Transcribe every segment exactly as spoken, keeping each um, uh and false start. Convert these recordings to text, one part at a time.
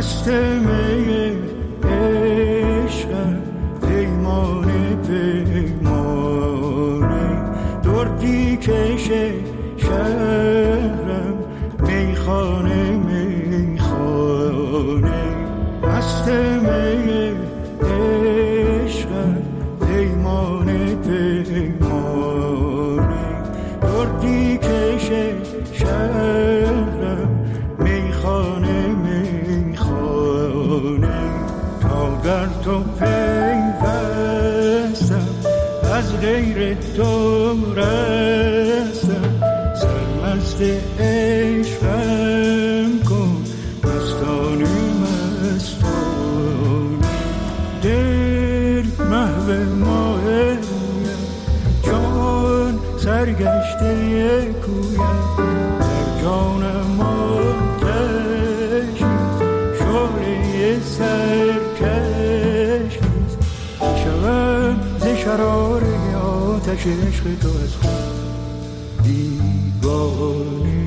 مست می عشقم پیمانه پیمانه دردی کشه شهرم میخانه میخانه مست می عشقم پیمانه پیمانه دردی کشه شهرم میخانه میخانه تا در تو پیوستم از غیر تو رستم سرمست عشقم کن مستانه مستانه دل محو ماه جان سرگشته کویم در جانم آتش شعله سرکش شوم ز شرار آتش عشق تو از خود دیوانه.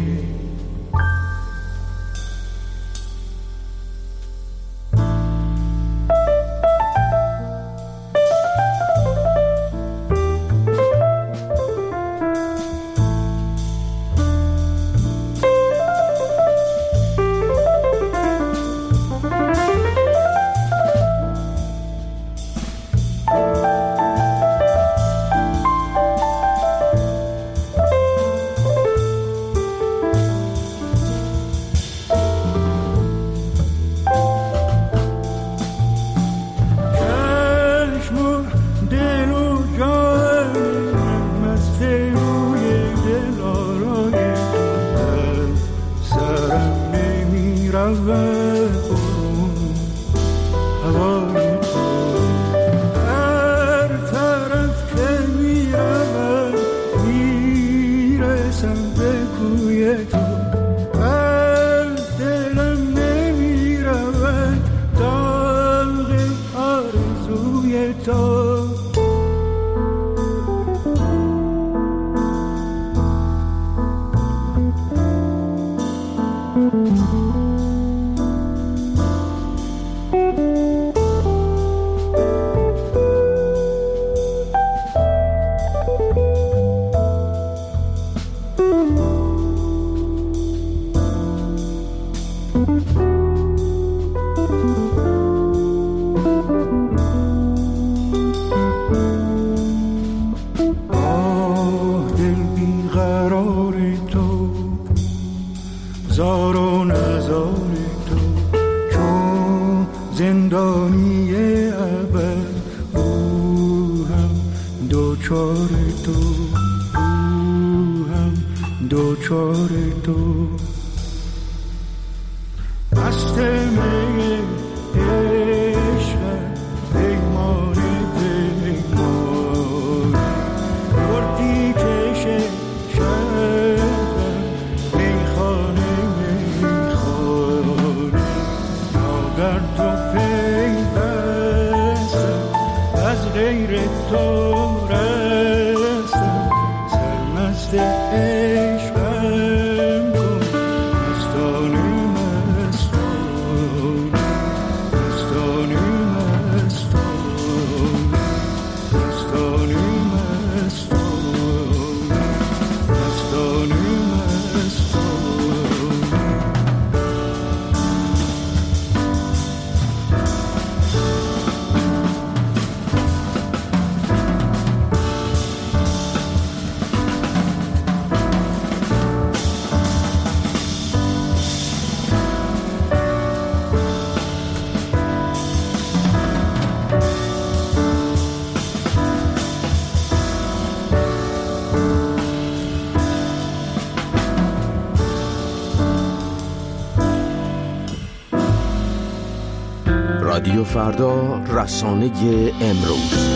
رادیو فردا، رسانه امروز.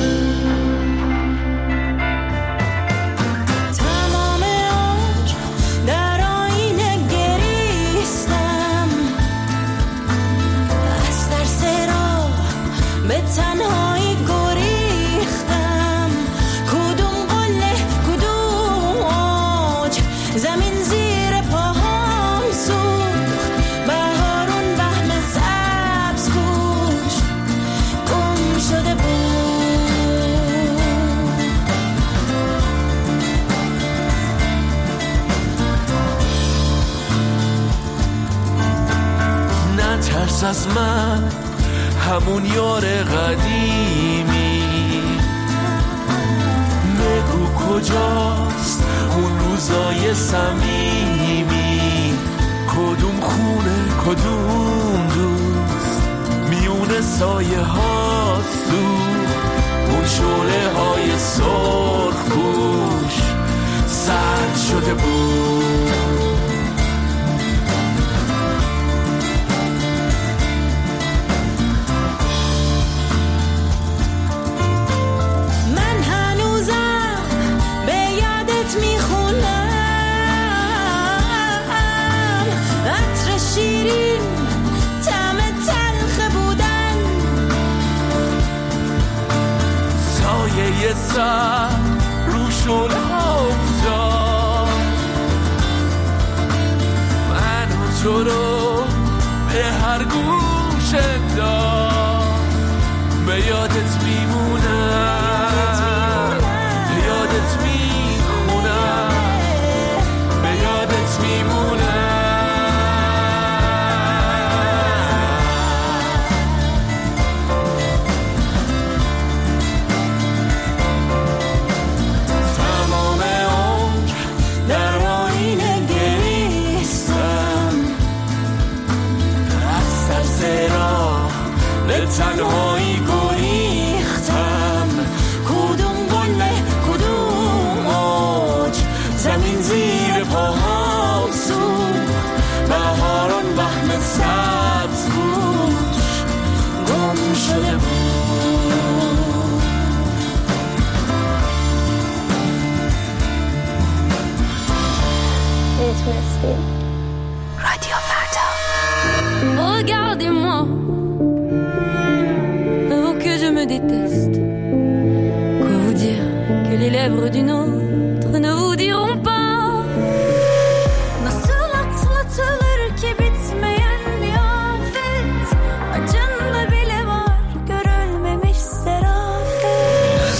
زمین زیر پاهم سوخت، بهارون وهم سر بپرس از من همون یار قدیمی، بگو کجاست اون روزای صمیمی، کدوم خونه کدوم دوست میونه سایه ها سوخت، اون شعله های سرخ پوش سرد شده بود. من هنوزم به یادت میخونم، عطر شیرین طعم تلخ بودن، سایه سر رو شعله ها افتاد، من و تو رو به هر گوش داد، به یادت میمونم، به یادت میخونم، به یادت میمونم. تمام عمر در آینه گریستم، از ترس راه به تنهایی گریختم، کدوم گله کدوم اوج زمین زیر پاهم سوخت، بهاران وهم سبز گوش گم شده بود. رادیو فردا. Regardez-moi, avant que je me déteste. Quoi vous dire que les lèvres d'une autre ne vous diront pas? Nasıl atlatılır ki bitmeyen bir afet, acında bile var görülmemiş serafet.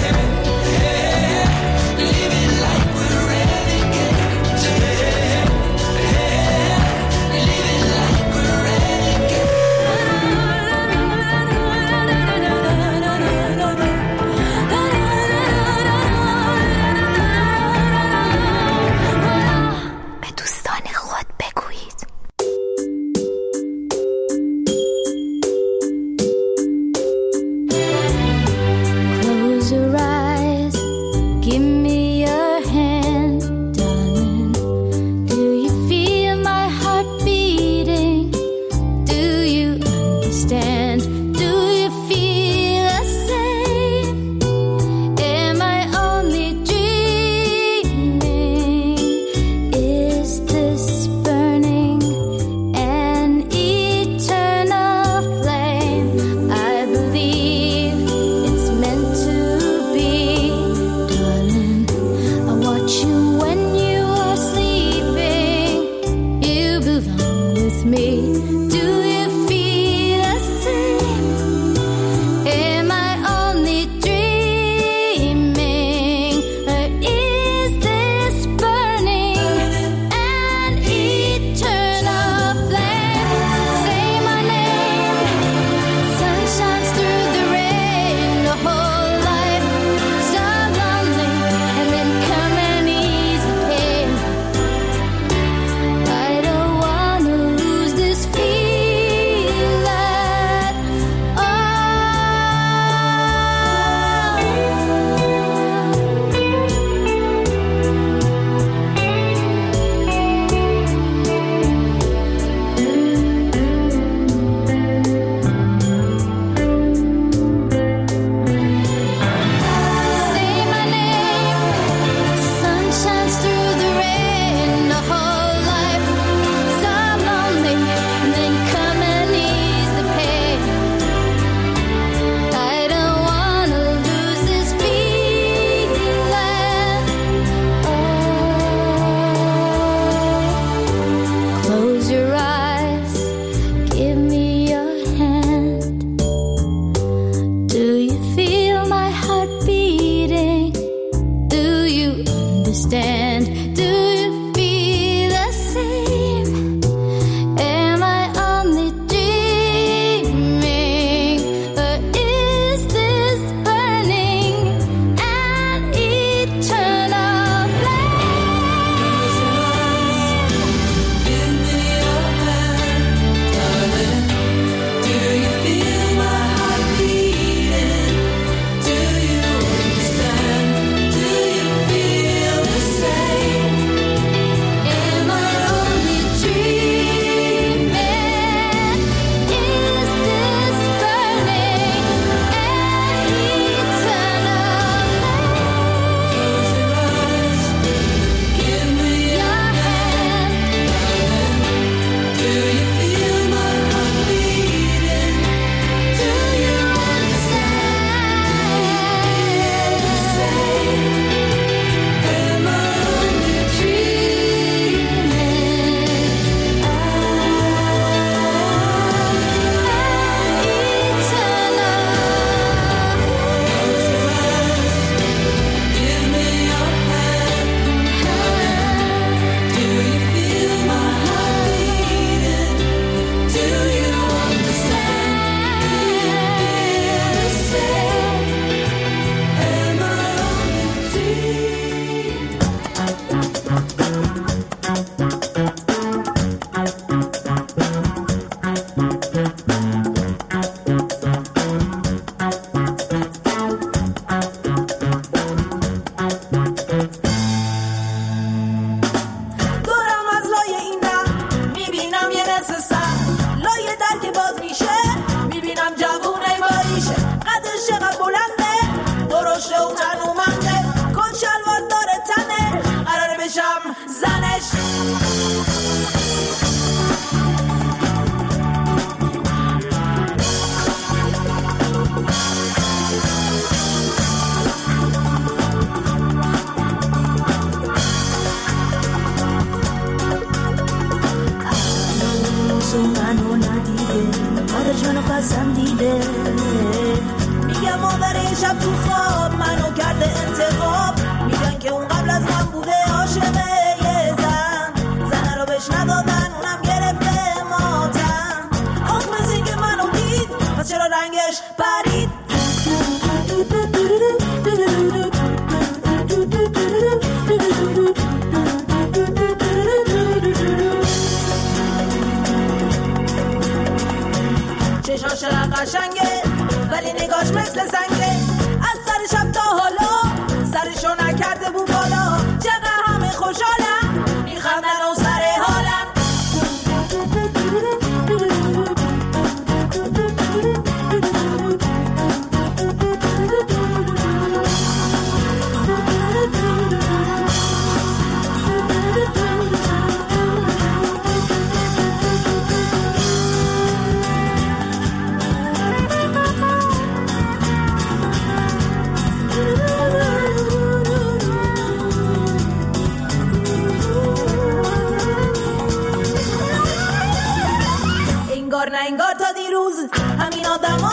به دوستان خود بگویید. Close your eyes, give me your hand, darling. Do you feel my heart beating? Do you understand? Do you feel the same? Am I only dreaming? Is this burning an eternal flame? I believe it's meant to be, darling. I watch you when you are sleeping. You belong with me. Do you feel the same? Am I only dreaming? Or is this burning an eternal flame? Say my name. Sun shines through the rain. The whole life so lonely, and then come and ease the pain. I don't wanna lose this feeling. Oh. Say my name. Sun shines through the rain. The whole life so lonely, and then come and ease the pain. I don't wanna lose this feeling. Oh. Close your eyes, give me your hand. Do you feel my heart beating? Do you understand? Do you feel the same? Am I only dreaming?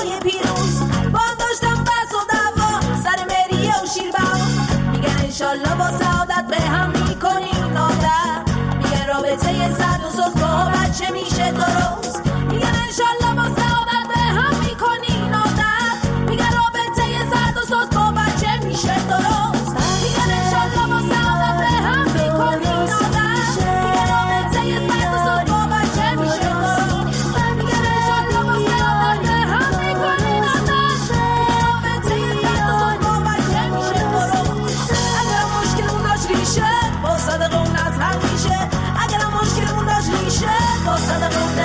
های پیروز با داشتم بس و دعوا سر مریه و شیربان میگن انشالله با سعادت به هم میکنین آدم میگن رابطه زد و سوز با بچه میشه درست میگن انشالله با سعادت به هم میکنین آدم میگن رابطه زد و سوز با بچه میشه درست میگن انشالله با سعادت به هم میکنین آدم میگن رابطه زد و سوز با بچه میشه درست میگن انشالله با سعادت به هم میکنین آدم رابطه زد و سوز با بچه میشه درست اگر مشکلمون داشت ریشه با صدق اون از هم میشه اگر مشکلمون داشت ریشه با صدق اون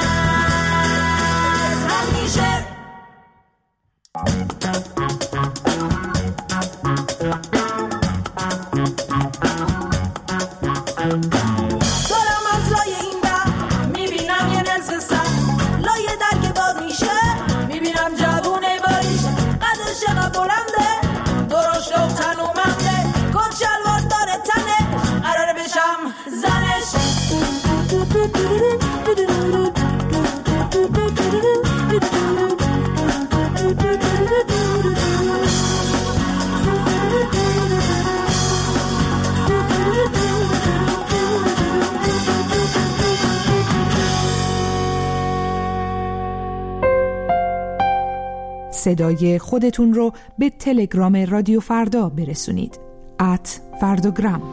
از هم میشه دارم از لای این در میبینم یه نصف سر لای در که باز میشه میبینم جوونه باریشه قدش چقدر بلنده درشته و تنومنده کت شلوار داره تنه قراره بشم زنش صدای خودتون رو به تلگرام رادیو فردا برسونید. ات فرداگرام.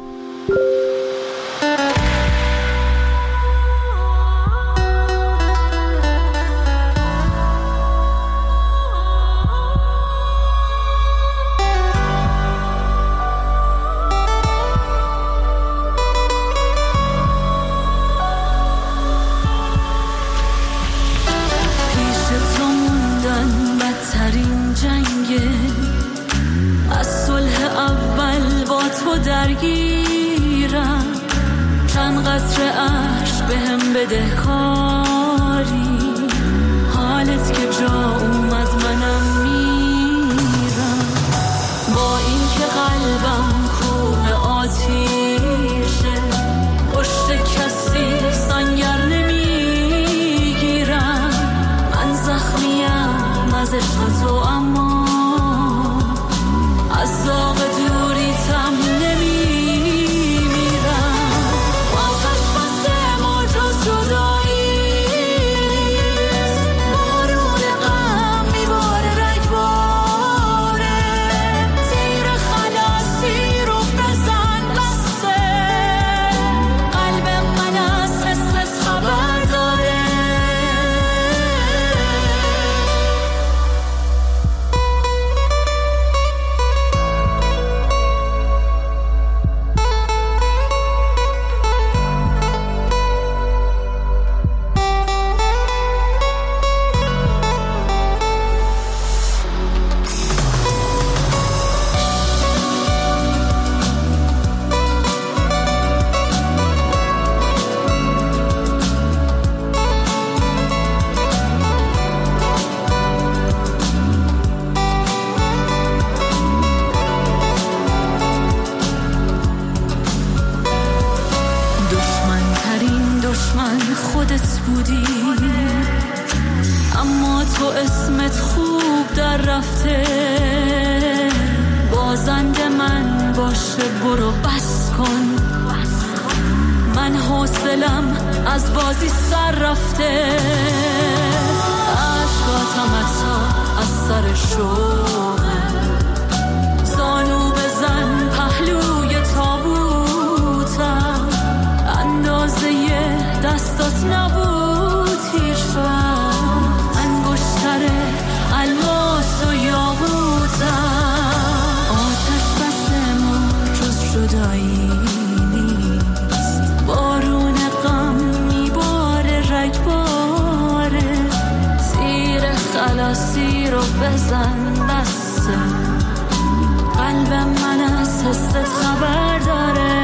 درگیرم چند قطره عشق بهم بده کاری حالت که جا اومد منم میرم با این که قلبم کوه آتیشه پشت کسی سنگر نمیگیرم من زخمیم از عشق تو اما از زاغ دوری تم نمیمیرم آخش بسته ما جز جداییست بارون غم میباره رگباره زیر خلاصی رو بزن بسته قلب من از حست خبر داره خودت بودی اما تو اسمت خوب در رفته بازنده من باشه برو بس کن من حوصلم از بازی سر رفته عشقاتم اتا از سر شوقه زانو بزن پهلوی تابوتم اندازه دستات نبود هیچ وقت انگشتر الماس و یاقوتم آتش بس ما جز جدایی نیست بارون غم میباره رگباره زیر خلاصی رو بزن بسته قلبم من از حست خبر داره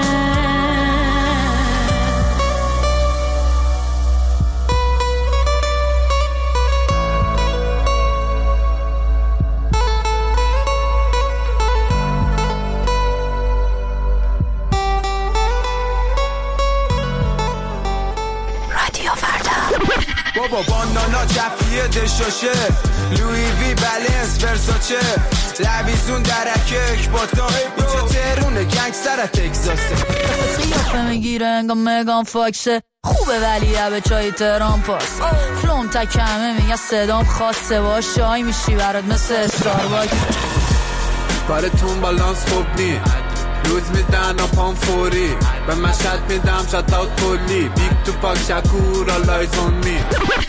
بابا بانانا جفیه دشاشه لوی وی بلنس ورساچه لویزون درکک باتان اینجا تهرونه گنگستر تکساسه قیافه میگیره انگاه مگان فاکسه خوبه ولی به چای تهران پاس فلوم تکمه میگه صدام خاصه باش شای میشی برات مثل استارباکس کارتون بالانس خوب نی روز میدن آپام فوری به مشهد میدم شد اوت کلی بیگ تو پاک شکور all eyes on me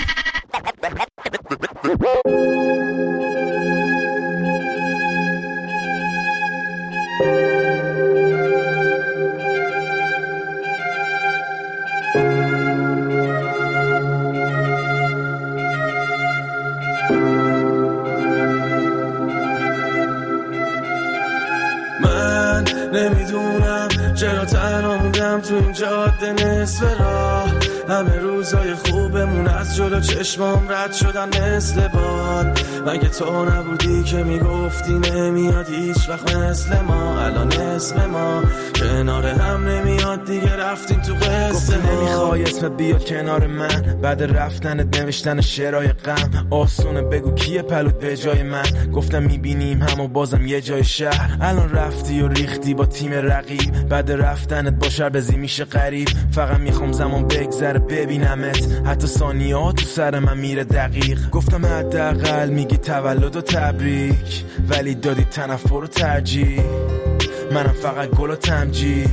نمیدونم چرا تنها موندم تو این جاده نصف راه همه روزای خوبمون از جلو چشمام رد شدن مثل باد مگه تو نبودی که میگفتی نمیاد هیچ وقت مثل ما الان اسم ما کنار هم نمیاد دیگه رفتیم تو قصه ما نمیخوای اسم بیاد کنار من بعد رفتنت نوشتن شعرهای غم آسونه بگو کیه پلوت به جای من گفتم میبینیم هم و بازم یه جای شهر الان رفتی و ریختی با تیم رقیب بعد رفتنت با شربزی میشه غریب فقط میخوام زمان بگذره ببینمت حتی ثانیه ها تو سر من میره دقیق گفتم حداقل میگی تولد و تبریک ولی دادی تنفر و ترجیح منم فقط گل و تمجید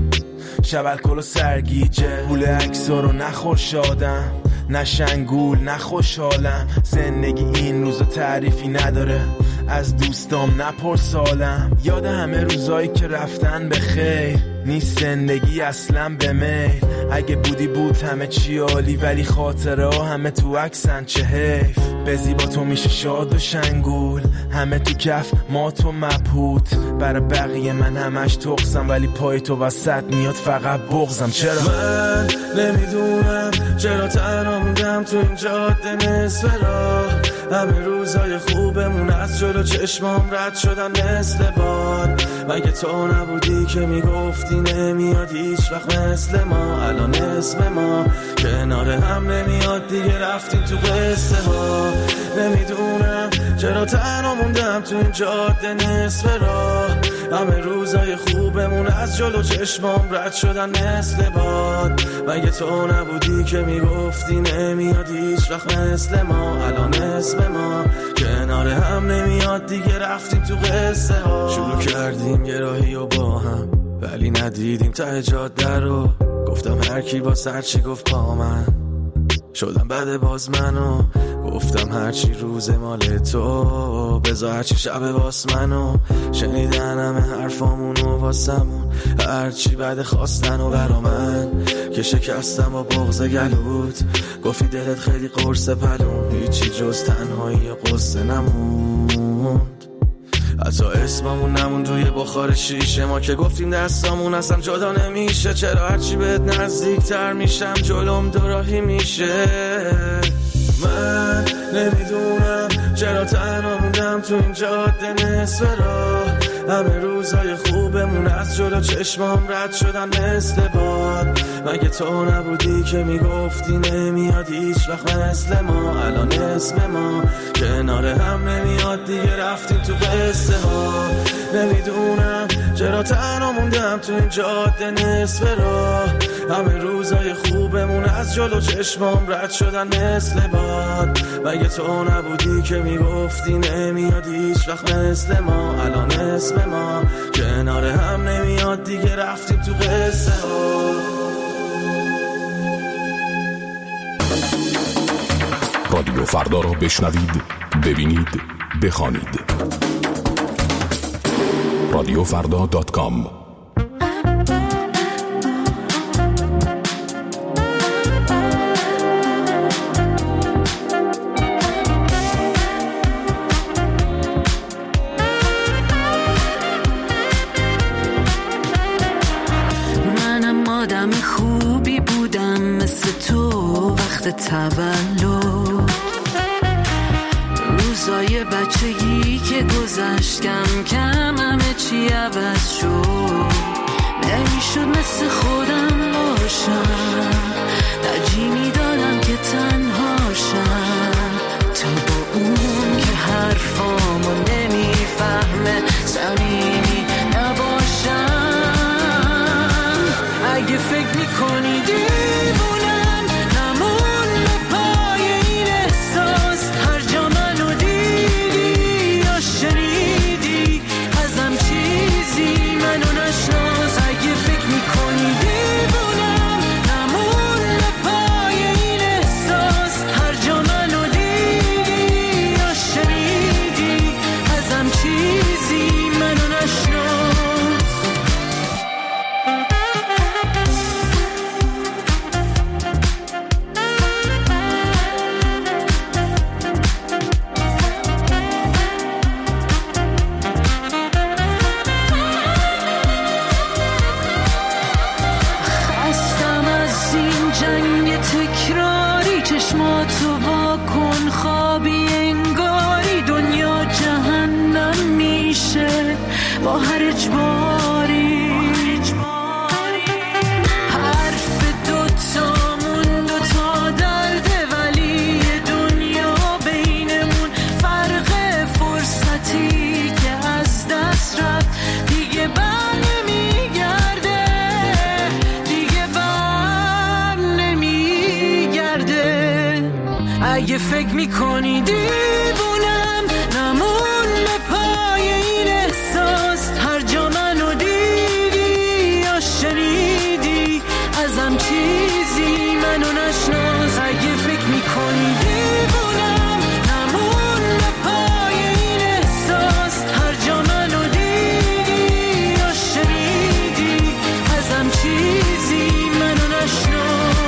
شب الکل و سرگیجه پول عکسا رو نخور شادم نه شنگول نه خوشحالم زندگی این روزا تعریفی نداره از دوستام نپرسالم یاد همه روزایی که رفتن به خیر نیست زندگی اصلا به میل اگه بودی بود همه چی عالی ولی خاطره ها همه تو عکسن چه حیف به زیبا تو میشه شاد و شنگول همه تو کف ما تو مبهوت برای بقیه من همش تقصم ولی پای تو وسط میاد فقط بغزم چرا من نمیدونم چرا تنها موندم تو این جاده نصف راه همه روزای خوبمون از جلو چشمام رد شدن مثل باد مگه تو نبودی که میگفتی نمیاد هیچ وقت مثل ما الان اسم ما کنار هم نمیاد دیگه رفتیم تو قصه ها نمیدونم چرا تنها موندم تو این جاده نصف راه همه روزای خوبمون از جلو چشمام رد شدن مثل باد مگه تو نبودی که میگفتی نمیاد هیچ وقت مثل ما الان اسم ما کنار هم نمیاد دیگه رفتیم تو قصه ها شروع کردیم یه راهی و با هم ولی ندیدیم ته جاده رو گفتم هر کی با سر چی گفت پا من شدم بعد باز منو گفتم هرچی روز مال تو بذار هرچی شب واس منو شنیدن همه حرفامونو واسمون هرچی بعد خواستن و برا من که شکستم با بغض گلوت گفتی دلت خیلی قرص پلون هیچی جز تنهایی و قصه نموند حتی اسممون نمون توی بخار شیشه ما که گفتیم دستامون اصلا جدا نمیشه چرا هرچی بهت نزدیک تر میشم جلوم دوراهی میشه من نمیدونم چرا تنها موندم تو این جاده نصف راه همه روزای خوبمون از جلو چشمام رد شدن مثل باد مگه تو نبودی که میگفتی نمیاد هیچ وقت مثل ما الان اسم ما کنار هم نمیاد دیگه رفتیم تو قصه ها نمیدونم چرا تنها موندم تو این جاده نصف راه همه روزای خوبمون از جلو چشمام رد شدن مثل باد مگه تو نبودی که میگفتی نمیاد هیچ وقت مثل ما الان اسم ما کنار هم نمیاد دیگه رفتیم تو قصه ها رادیو فردا رو بشنوید ببینید بخوانید رادیو فردا دات کام منم آدم خوبی بودم مثل تو وقت تولد روزای بچگی که گذشت کم کم همه چی عوض شد نمیشد مثل خودم باشم ترجیح میدادم که تنها اگه فکر میکنی دیوونم نمون به پای این احساس، هر جا منو دیدی یا شنیدی ازم چیزی منو نشناس. اگه فکر میکنی دیوونم نمون به پای این احساس، هر جا منو دیدی یا شنیدی ازم چیزی منو نشناس. خستم از این جنگ تکراری، چشماتو وا کن خوابی انگاری دنیا جهنم میشه با هر اجباری. حرف دوتامون دوتا درده ولی دنیا بینمون فرق فرصتی که از دست رفت دیگه بر نمیگرده، دیگه بر نمیگرده. اگه فکر میکنی دیوونم نمون به پای این احساس، هر جا منو دیدی یا شنیدی ازم چیزی منو نشناس. اگه فکر میکنی دیوونم نمون به پای این احساس، هر جا منو دیدی یا شنیدی ازم چیزی منو نشناس.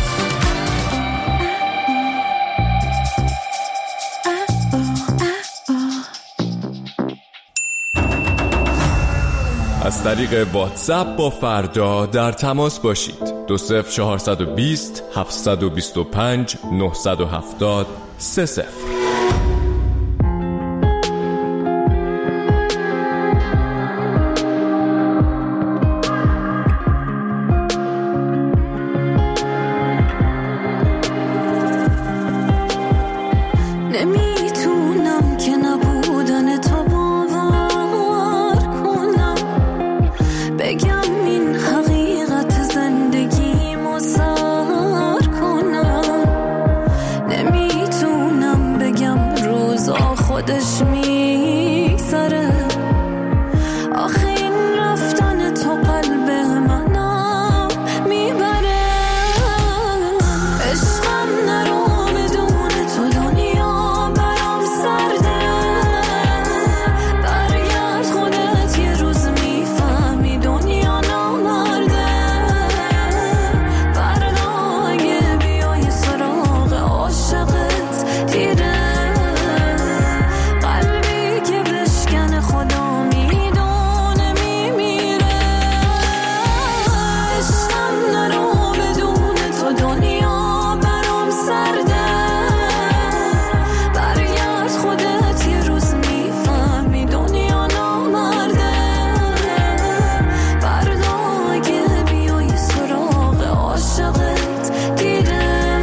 از طریق واتساپ با فردا در تماس باشید. دو صفر چهارصد و بیست هفتصد و بیست و پنج نهصد و هفتاد سه صفر. نمیتونم که نبودن تو باور کنم، بگم این حقیقت زندگیمو سر کنم. نمیتونم بگم روزا خودش میگذره، آخه این رفتن تو قلب منم میبره. عشقم نرو بدون تو دنیا برام سرده، برگرد خودت یه روز میفهمی دنیا نامرده. فردا اگه بیای سراغ عاشقت دیره، قلبی که بشکن خدا میدونه میمیره. عشقم نرو بدون تو دنیا برام سرده، برگرد خودت یه روز میفهمی دنیا نامرده. فردا اگه بیای سراغ عاشقت دیره،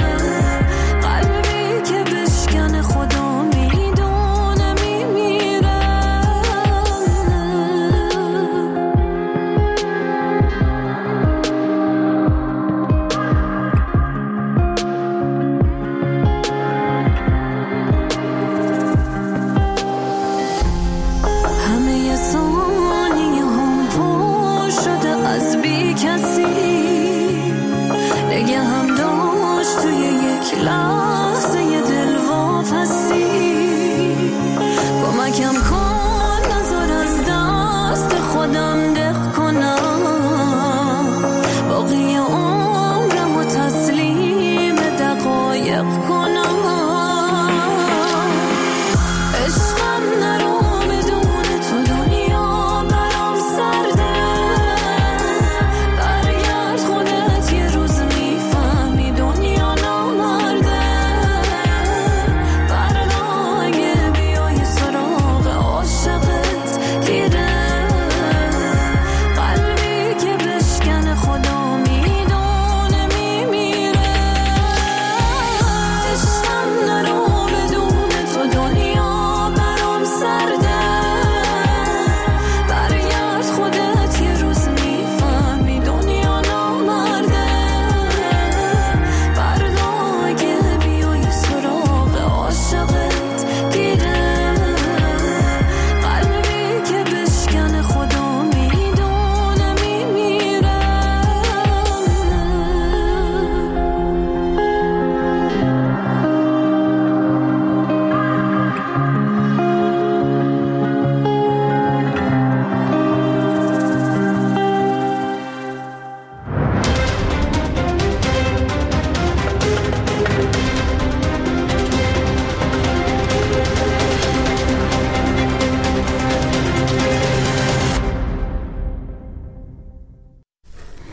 قلبی که بشکن خدا میدونه میمیره. همه ثانیه هم پر شده از بی کسی، نگه هم داشت توی یک لحظه یه دل واپسی. کمکم کن نذار از دست خودم